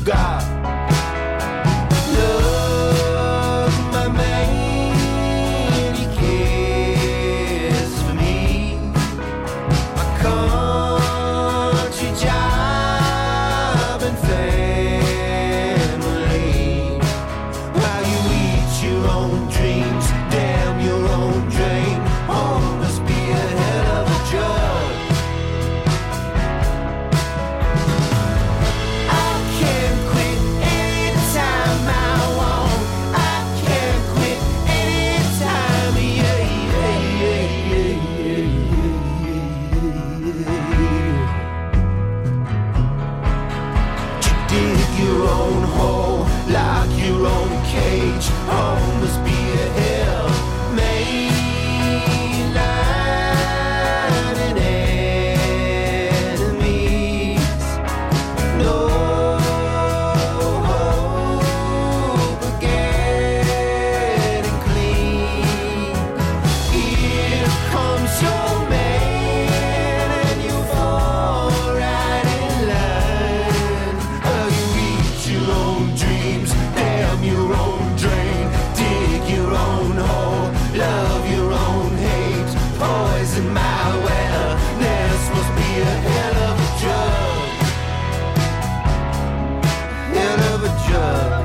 got. Love, my man, he cares for me. My country job and family. How you eat your own dreams, damn your own drain. Oh, must be a hell of a drug. I can quit anytime I want. I can quit anytime, yeah, yeah, yeah, yeah, yeah, yeah. To dig your own hole, lock your own cage. Oh, must be a hell mainline and enemies. No hope of getting clean. Here comes your man and you fall right in line. Oh, you eat your own dreams, damn your own drain. Dig your own hole, love your own hate. Poison my well, this must be a hell of a drug. Hell of a drug.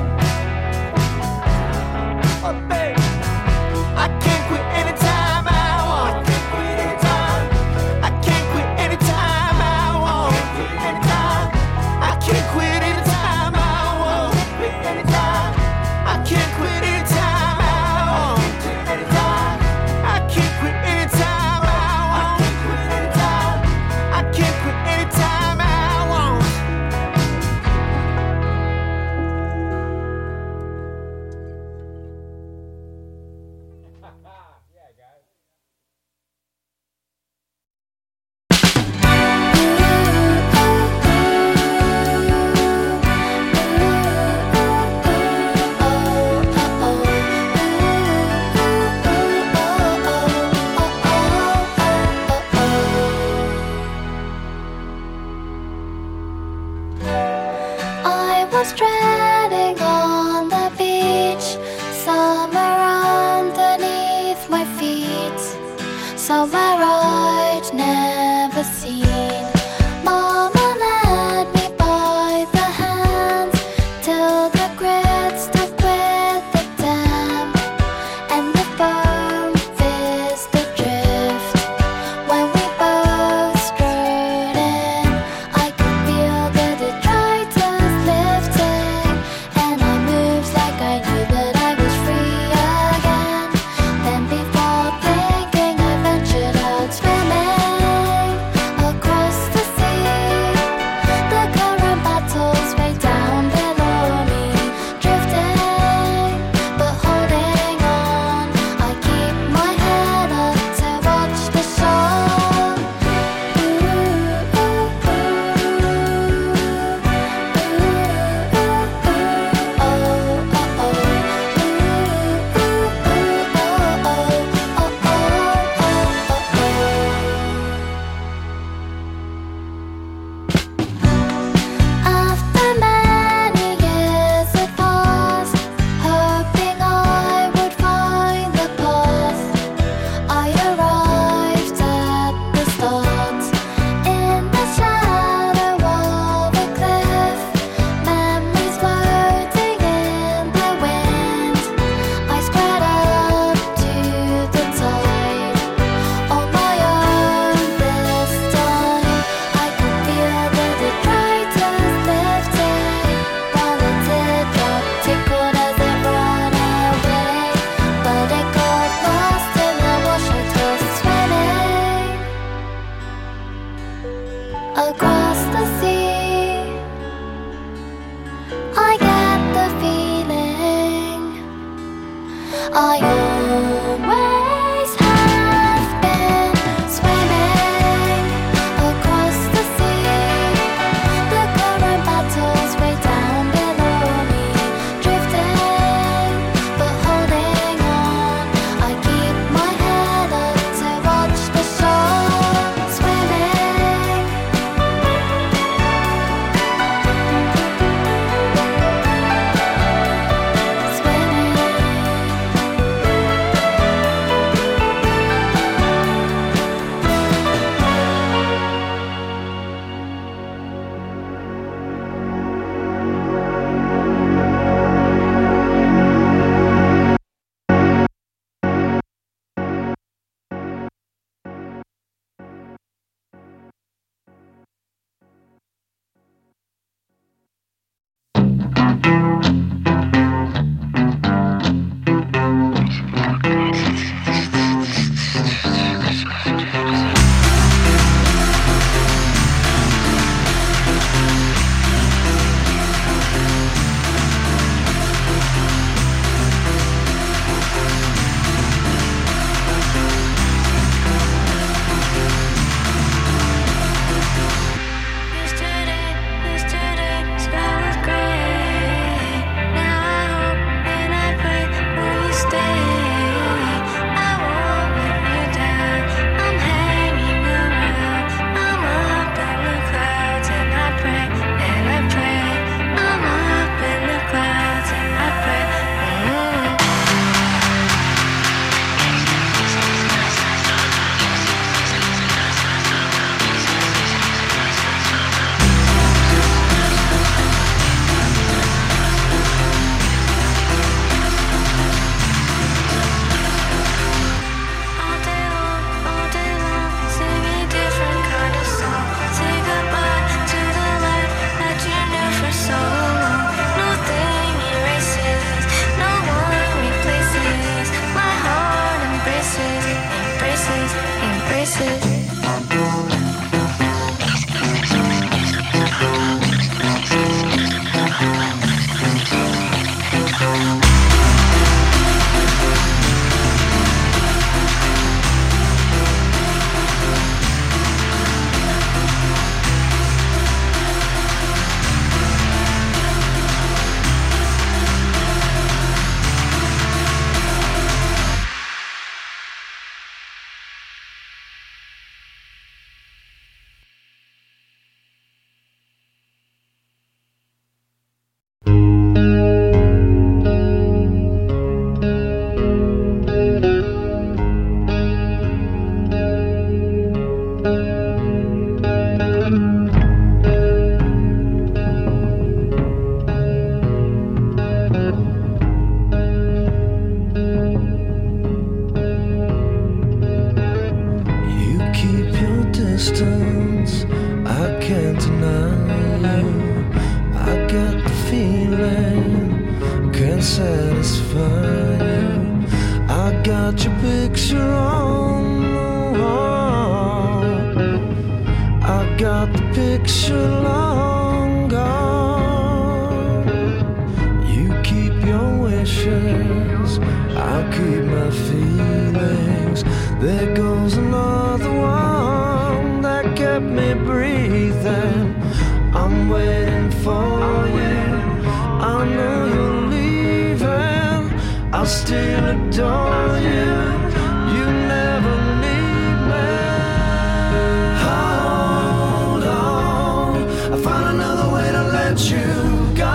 Oh, babe, I can't quit anytime I want. I can't quit anytime. I can't quit anytime I want. I can't quit anytime I want. I can't quit anytime I want. I can't quit anytime I want. I can't quit anytime I want. I was treading on the beach, somewhere underneath my feet, somewhere I'd never seen. Mama led me by the hand till the grit stuck with the dam, and the foam fizzed adrift. When we both strode in, I could feel the detritus lifting, and I moved like I knew that I was free again. Then before thinking, I ventured out swimming across the sea. The current battles way down below me, drifting but holding on. I keep my head up to watch the show. After many years it passed, hoping I would find the path. I arrived at the start, in the shadow of a cliff, memories floating in the wind. I spread up to the tide, on my own this time. I could feel the detritus lifting, while a teardrop tickled as it ran away. But it got lost in the wash I was swimming across the sea. I get the feeling I always have been swimming across the sea. The current battles way down below me, drifting but holding on. I keep my head up to watch the show, swimming There goes another one that kept me breathing. I'm waiting for you. I know you're leaving. I'll still adore you. You never leave me. Hold on, I found another way to let you go.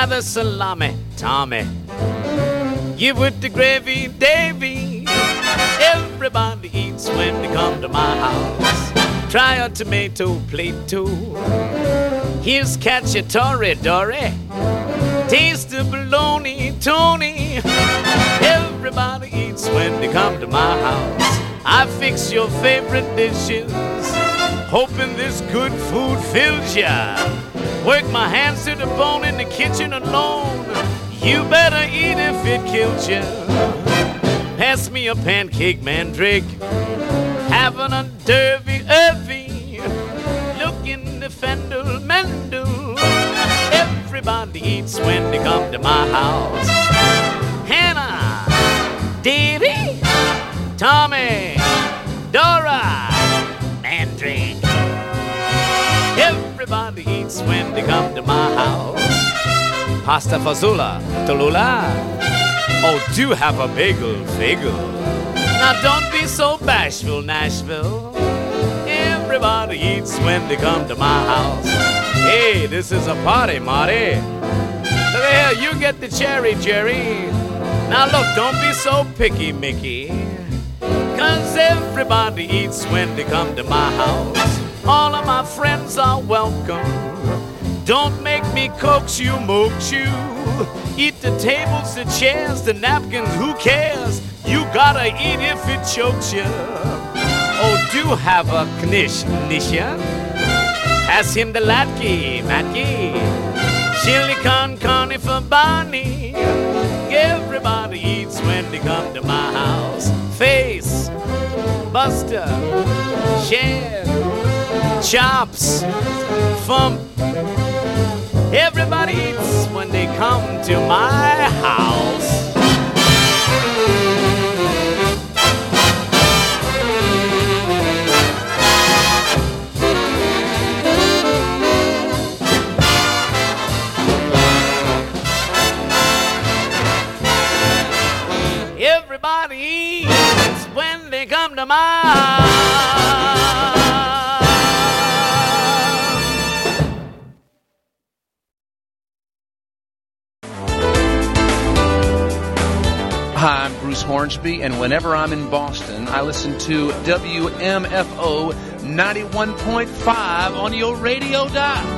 Try the salami, Tommy. Give with the gravy, Davy. Everybody eats when they come to my house. Try a tomato plate too. Here's cacciatore, Dory. Taste the bologna, Tony. Everybody eats when they come to my house. I fix your favorite dishes, hoping this good food fills ya. Work my hands to the bone in the kitchen alone. You better eat if it kills ya. Pass me a pancake, mandrake. Having a derby, looking the fendel, mendel. Everybody eats when they come to my house. Hannah, Davy, Tommy, Dora, Mandrake. Everybody eats when they come to my house. Pasta fazola, Tallulah. Oh, do have a bagel, fagel. Now don't be so bashful, Nashville. Everybody eats when they come to my house. Hey, this is a party, Marty. Look here, you get the cherry, Jerry. Now look, don't be so picky, Mickey. 'Cause everybody eats when they come to my house. All of my friends are welcome. Don't make me coax you, moax you. Eat the tables, the chairs, the napkins, who cares? You gotta eat if it chokes you. Oh, do have a knish, Nisha. Pass him the latke, matke. Chili con carne for Barney. Everybody eats when they come to my house. Face, Buster, Share, Chops, Fump. Everybody eats when they come to my house. Everybody eats when they come to my house. Hi, I'm Bruce Hornsby, and whenever I'm in Boston, I listen to WMFO 91.5 on your radio dial.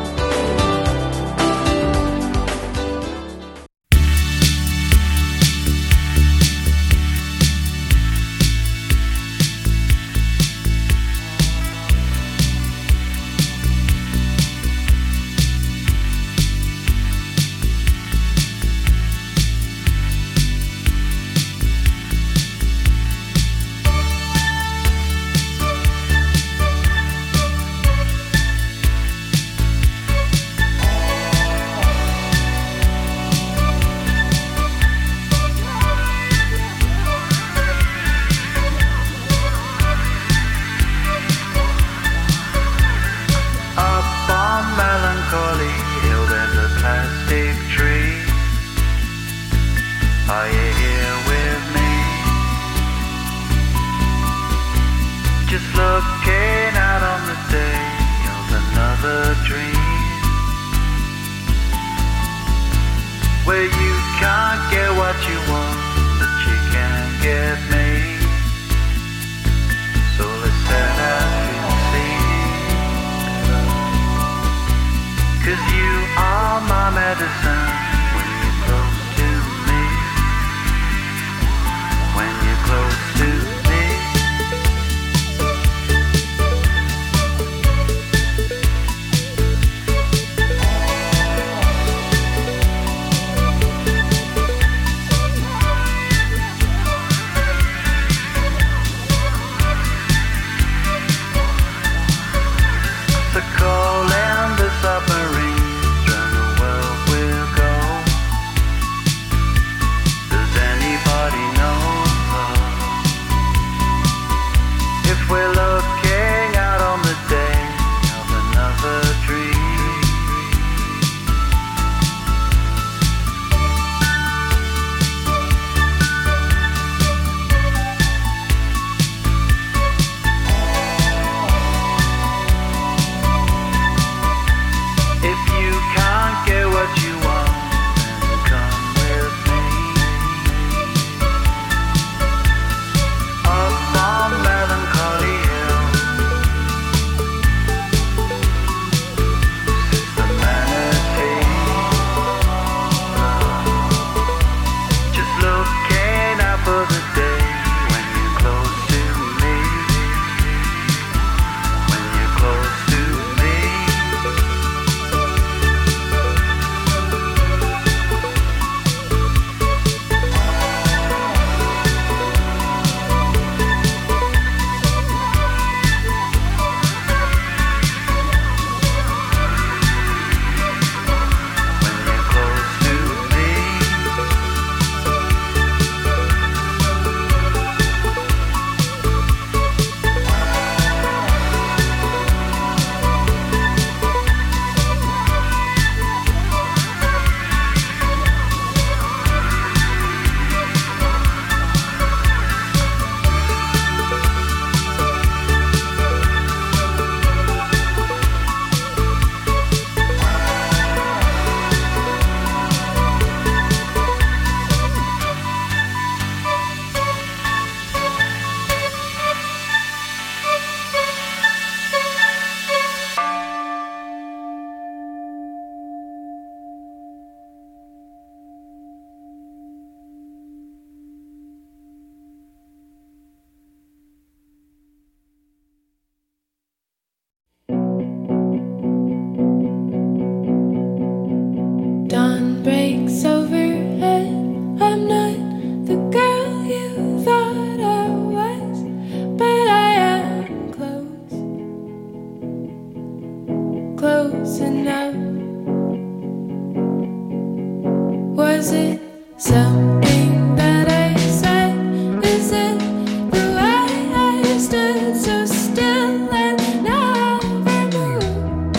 Was it something that I said? Is it the way I stood so still and never moved?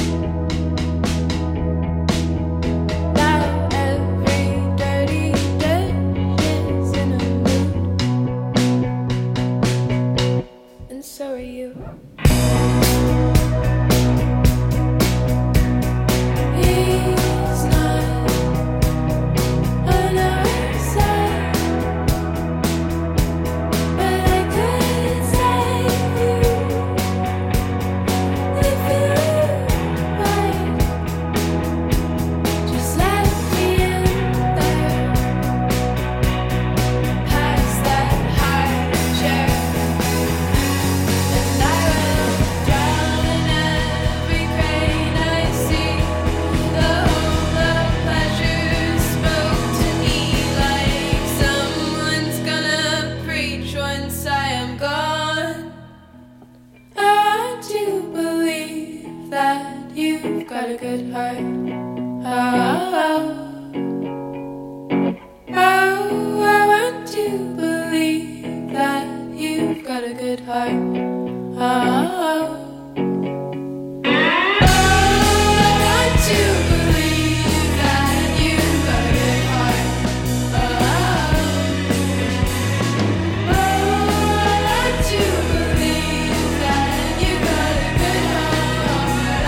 Now every dirty dish is in a mood, and so are you. He's not on our side, but I could save you if you right. Just let me in there, past that high chair, and I will drown in every pain I see. The whole of pleasure spoke to me like someone's gonna preach once I am gone. I want to believe that you've got a good heart. Oh, I want to believe that you've got a good heart. Oh. I want to believe that you've got a good heart. I want to believe that you've got a good heart.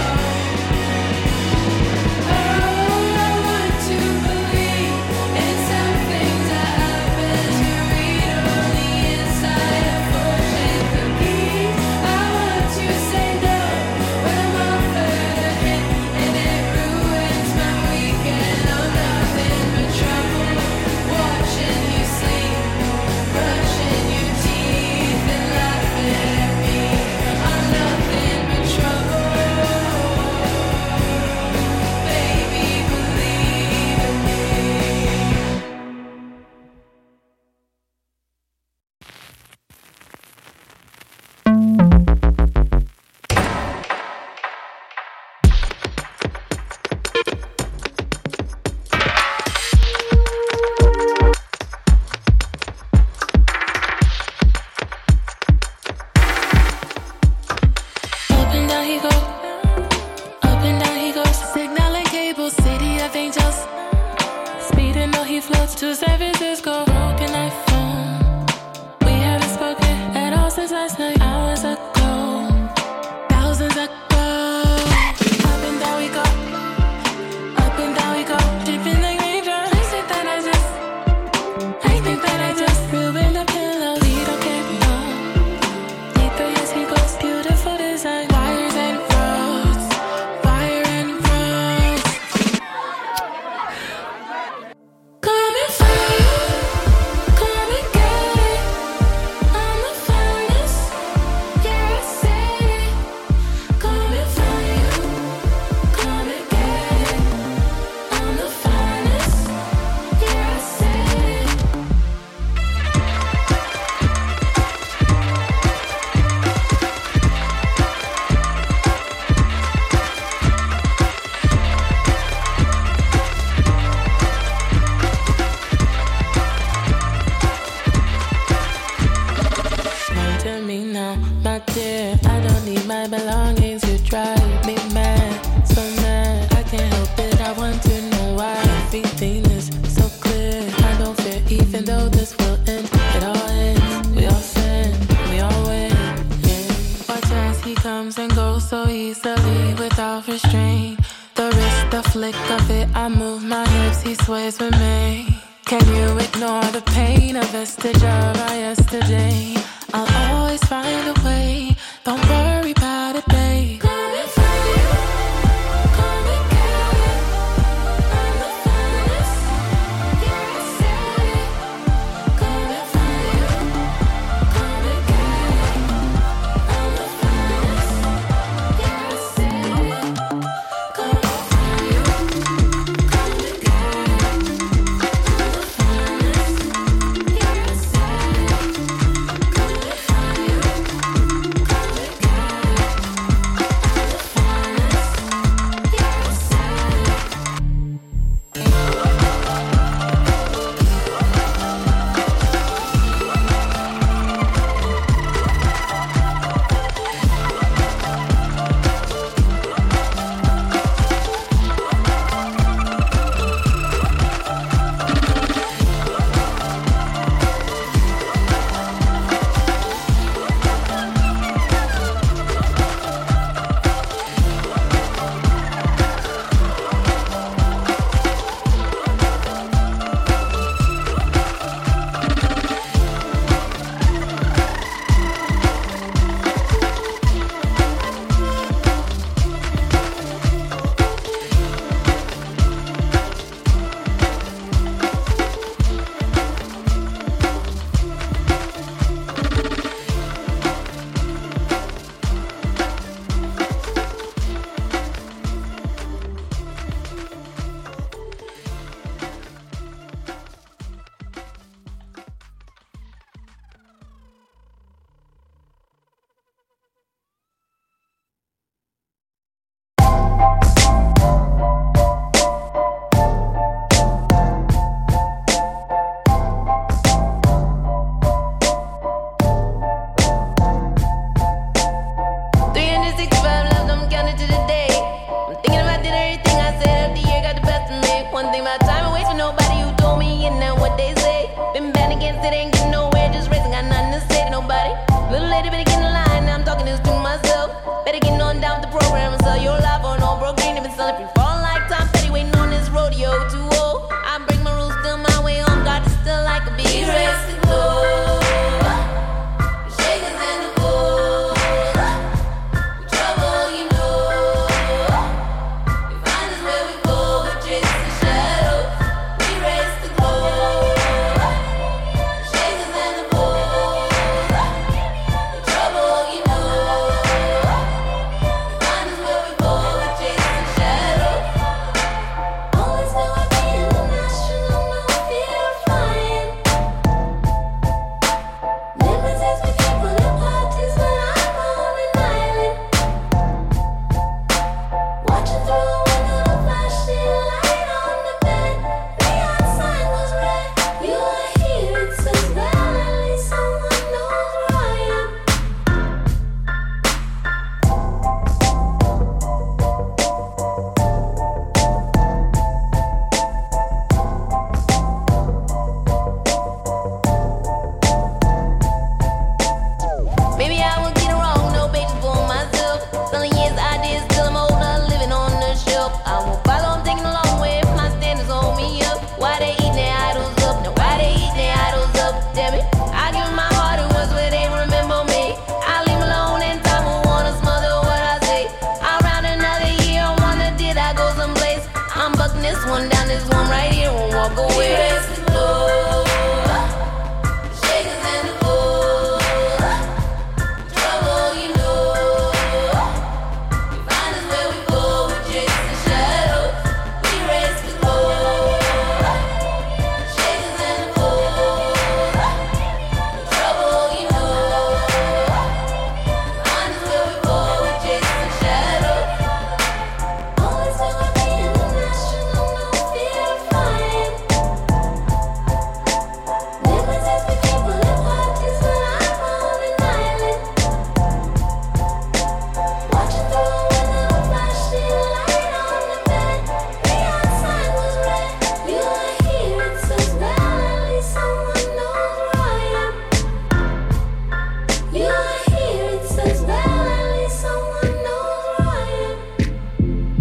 I want to believe in some things that happen to read only inside a fortune cookie. I want to say no when I'm offered a hint and it ruins my weekend. I'm nothing but trouble, watching you sleep, brushing your teeth and laughing at me. I'm nothing but trouble, baby, believe in me. Up and down he goes, up and down he goes. Signaling cable, city of angels. Speeding though he floats to San Francisco. Broken iPhone. We haven't spoken at all since last night. Hours ago, thousands ago. Up and down we go, up and down we go. Dripping like raindrops. I think that I just ruined the pillow. We don't care, no. Deeper as he goes, beautiful design. Wires and roads, wire and roads. Coming for you, come and get it. I'm the finest, yeah I said it. Coming for you, come and get it. I'm the finest, yeah I said it. Come to me now, my dear. I don't need my belongings. You drive me mad, so mad. I can't help it. I want to know why everything is so clear. I don't fear, even though this will end. It all ends. We all sin, we all win. Yeah. Watch as he comes and goes so easily without restraint. The wrist, the flick of it. I move my hips. He sways with me. Can you ignore the pain, a vestige of our yesterday? I'll always find a way. Don't worry about it, babe. Coming for you, come and get it. I'm the finest, yeah I said it. Coming for you, come and get it. I'm the finest, yeah I said it. Coming for you, come and get it. I'm the finest, yeah I said it. Coming for you, come and get it. it ain't getting nowhere, just racing, got nothing to say to nobody. Little lady better get in line, now I'm talking this to myself. Better get on down with the program and sell your life on old broke green. They've been selling free falling like Tom Petty, waiting on this rodeo too old. I break my rules, still my way home, God is still like a bee. Race to glow. Shakers in the pool. We trouble, you know. We find us where we go, we chase the shadows. We race to glow. Shakers in the pool. We trouble, you know. We find us where we go, we chase the shadows. Always knew I'd be international, no fear of flying. Limousines with people in parties when I'm on an island. Watching through a window, the flashing light on the bed. Neon sign was red. You are here, it says that at least someone knows where I am. Maybe I will get it wrong, no pages for myself. Selling years, ideas, till I'm older, living on the shelf. I won't follow, I'm taking a long way if my standards hold me up. Why they eating their idols up? Now why they eating their idols up? Damn it, I give 'em my heart, it was where they remember me. I leave 'em alone and time will wanna smother what I say. I'll round another year, I wonder did I go someplace? I'm bucking this one down, this one right here won't walk away. Race to glow. Shakers in the pool. Trouble, you know. We find us where we go, we chase the shadows. We race to glow. Shakers in the pool. Trouble, you know. We find us where we go, we chase the shadows. Always knew I'd be international, no fear of flying. Limousines with people in parties when I'm on an island. Watching through a window, the flashing light on the bed. Neon sign was red. You are here, it says that at least someone knows where I am. You are here, it says that at least someone knows where I am.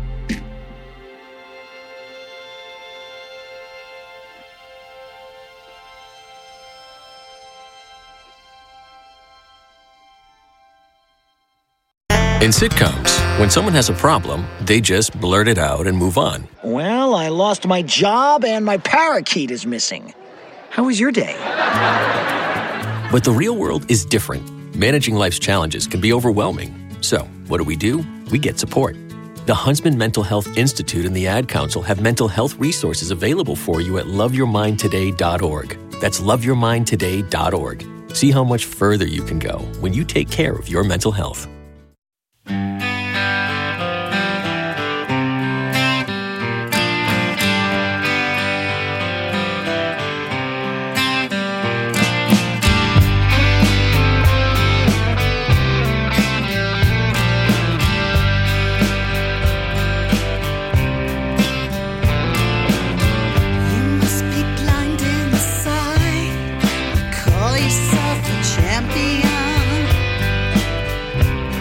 In sitcoms, when someone has a problem, they just blurt it out and move on. Well, I lost my job and my parakeet is missing. How was your day? But the real world is different. Managing life's challenges can be overwhelming. So, what do? We get support. The Huntsman Mental Health Institute and the Ad Council have mental health resources available for you at loveyourmindtoday.org. That's loveyourmindtoday.org. See how much further you can go when you take care of your mental health. You must be blind inside. Call yourself a champion.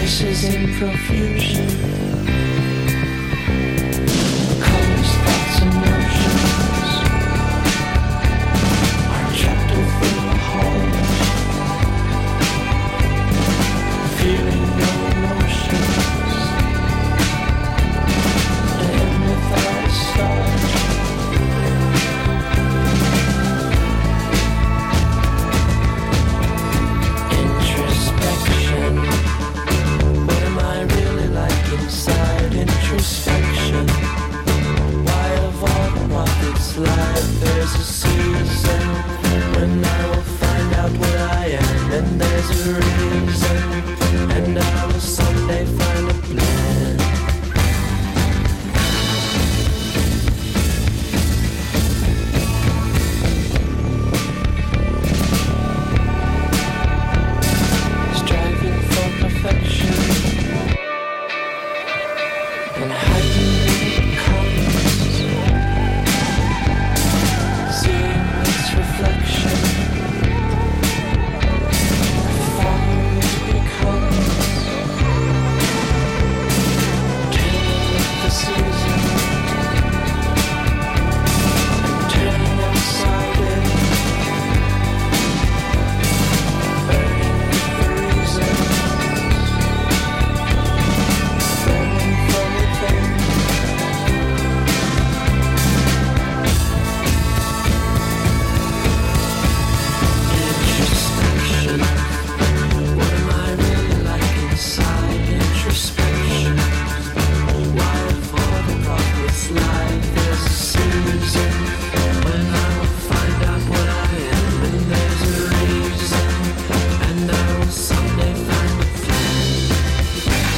Faces in profusion, colors, thoughts, emotions are trapped within the hole, feeling no emotions, and without a start. Introspection. What am I really like inside? Introspection. Why of all the rockets life there's a season when I will find out what I am, and there's a reason, and I will someday find a plan. Striving for perfection, and hiding it comes, seeing its reflection, following it becomes, turning with the season, and turning outside in, burning with the reasons, burning from within. Introspection. What am I really like inside? Introspection. Why of all the rockets life there's a season when I will find out what I am, and there's a reason, and I will someday find a plan.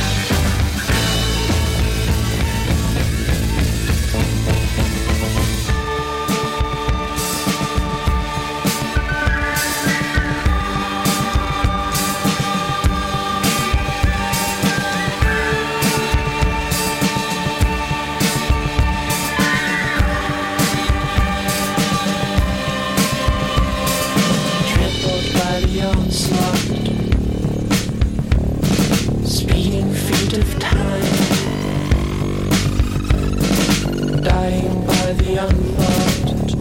Trampled by the onslaught, speeding feet of time, dying by the unthought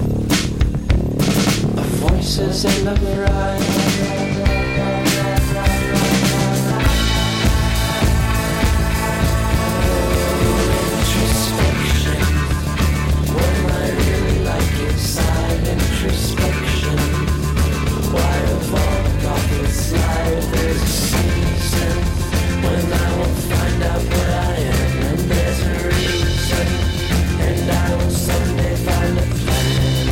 of voices and of introspection. What am I really like inside? Introspection. Why of all rockets life there's a season when I will find out what I am, and there's a reason, and I will someday find a plan.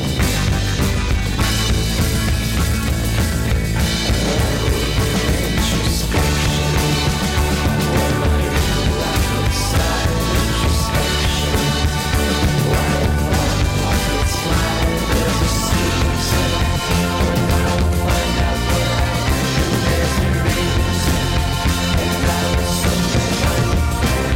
Introspection. What am I really like inside? Introspection. Why of all rockets life there's a season when I will find out what I am, and there's a reason, and I will someday find a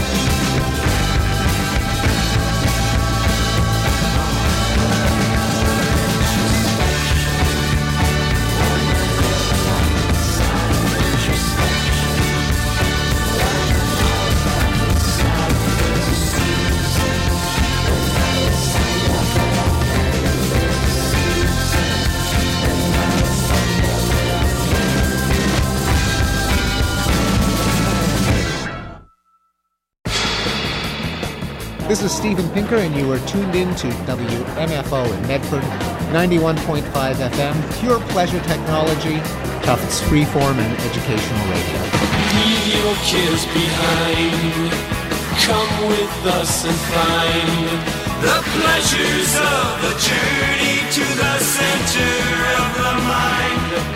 This is Stephen Pinker, and you are tuned in to WMFO in Medford, 91.5 FM, pure pleasure technology, Tufts freeform and educational radio. Leave your kids behind. Come with us and find the pleasures of the journey to the center of the mind.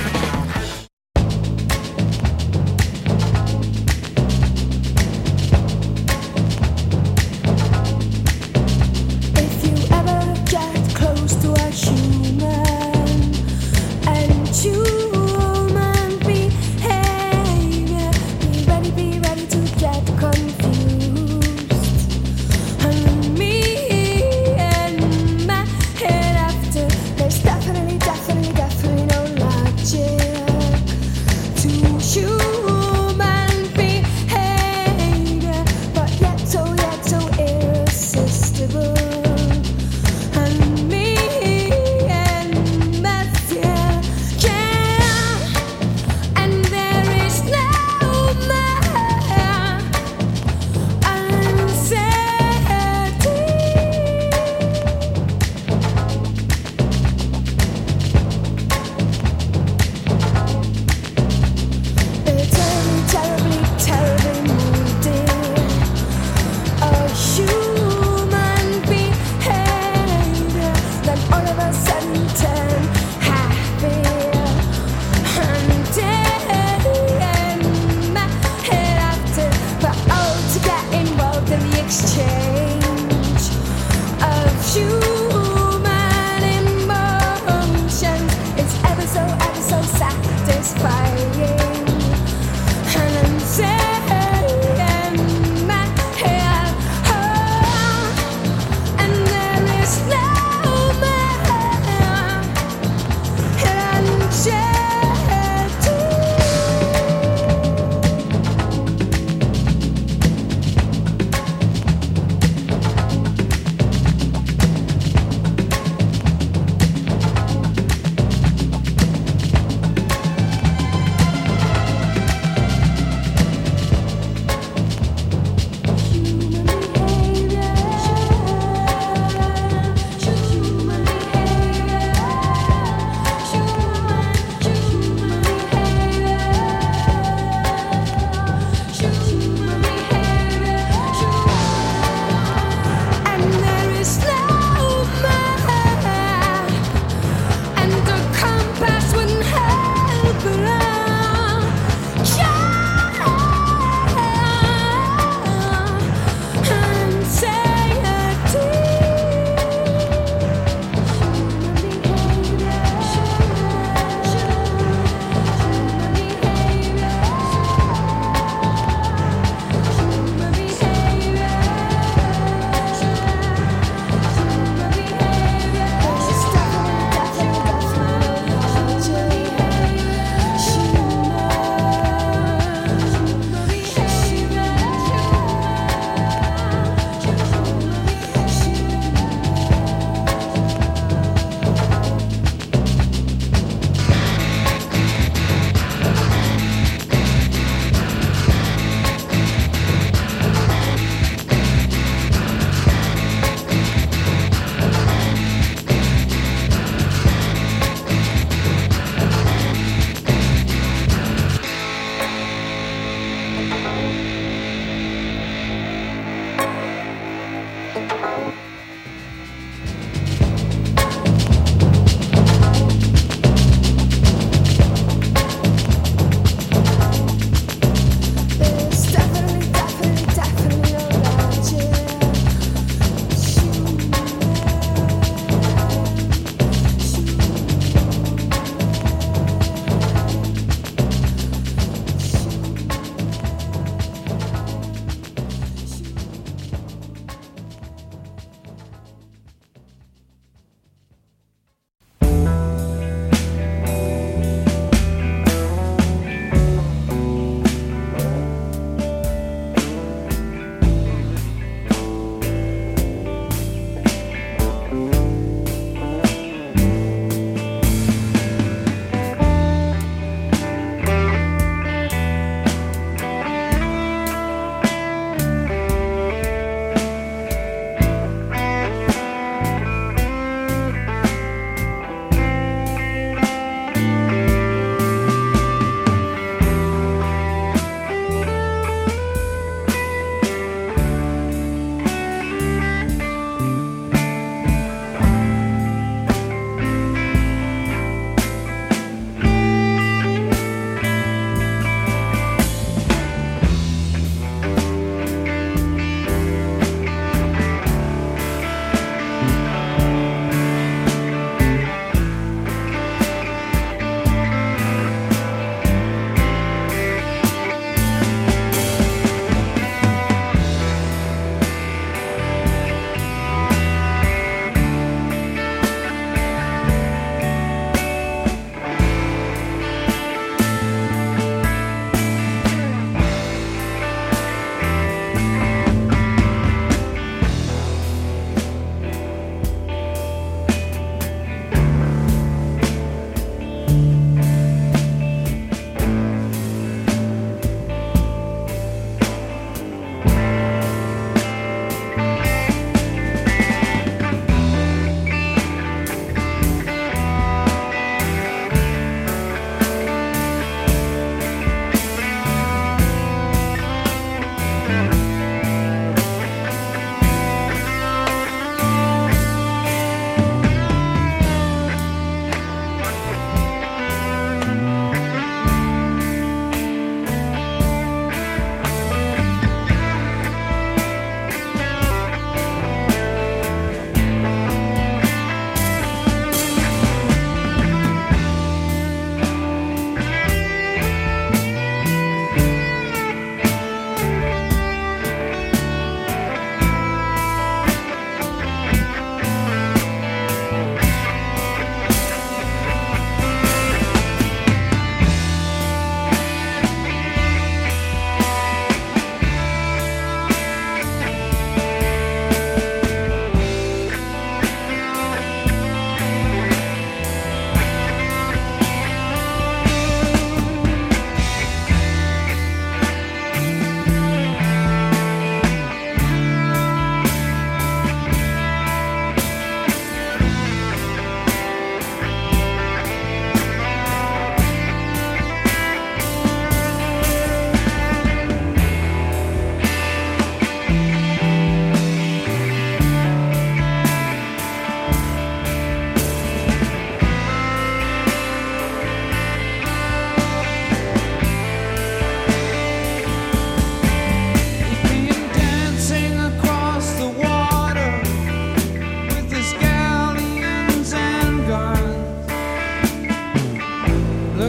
If you ever get close to a human and human behavior, be ready to get confused. And me and my head after, there's definitely no lie.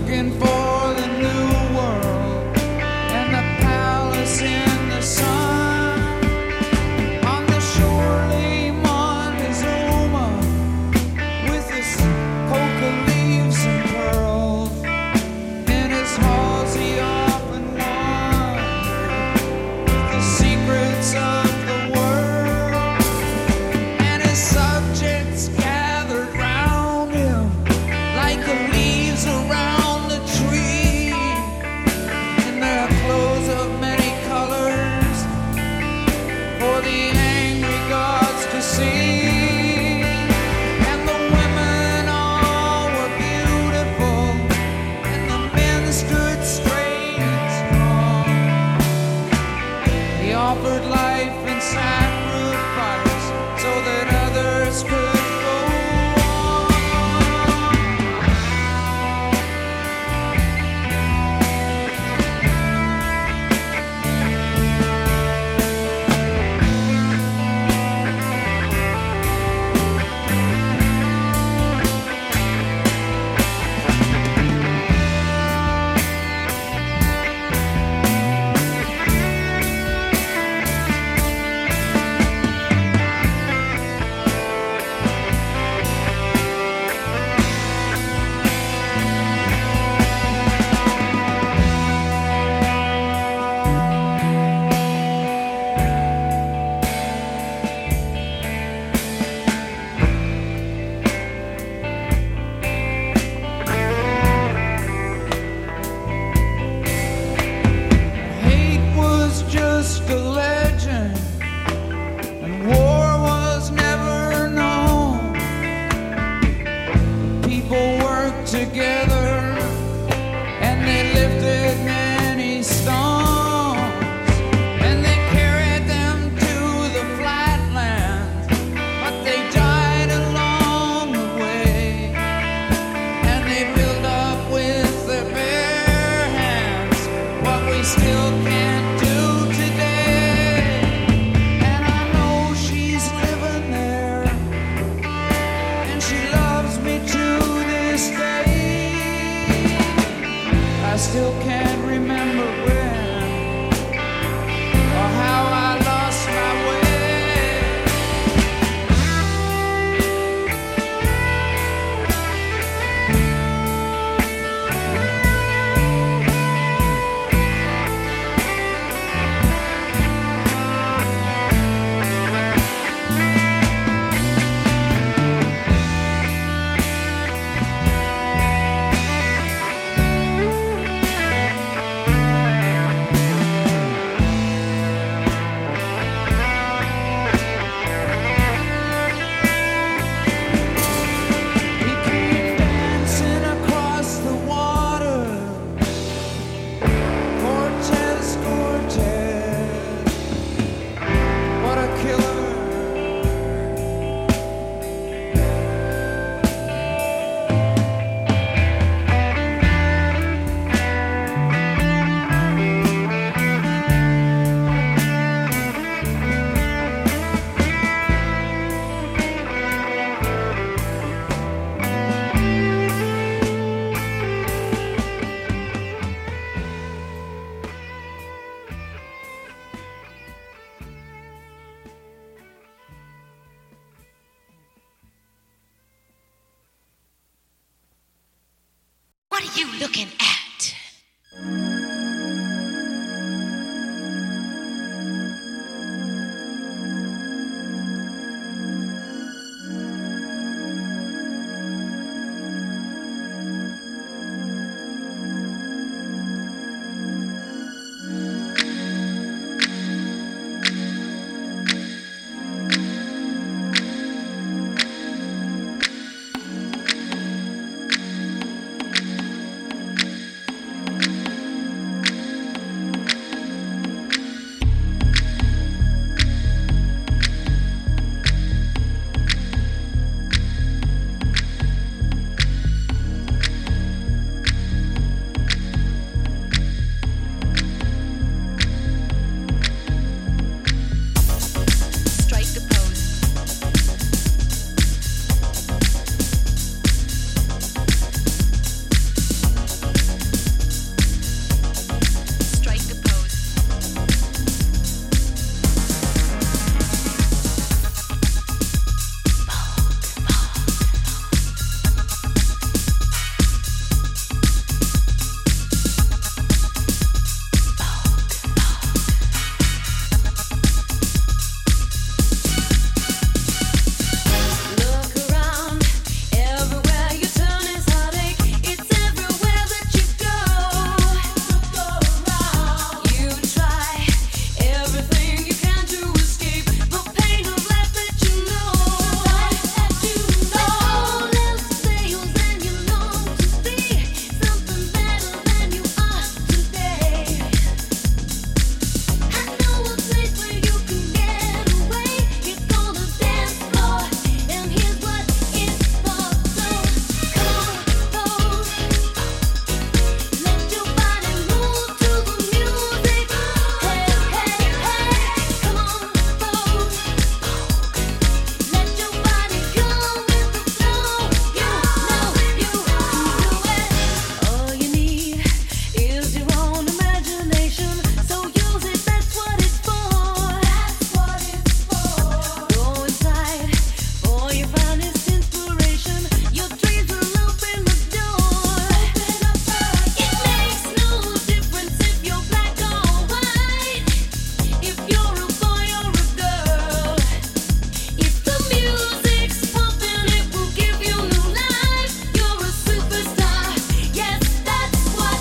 looking for the new world and the palace in the sun. On the shore Montezuma with his coca leaves and pearls. In his halls he often wandered with the secrets of the world. And his subjects gathered round him like the leaves around the tree, in their clothes of many colors for the angry gods to see. And the women all were beautiful, and the men stood straight and strong. He offered life and sacrifice so that others could go on. Hate was just a legend, and war was never known. People worked together, and they lifted many stones, and they carried them to the flatlands, but they died along the way, and they built up with their bare hands what we still can't do today. And I know she's living there, and she loves me to this day. I still can't remember when or how I lost my way. He came dancing across the water, Cortez, Cortez, what a killer. What are you looking at?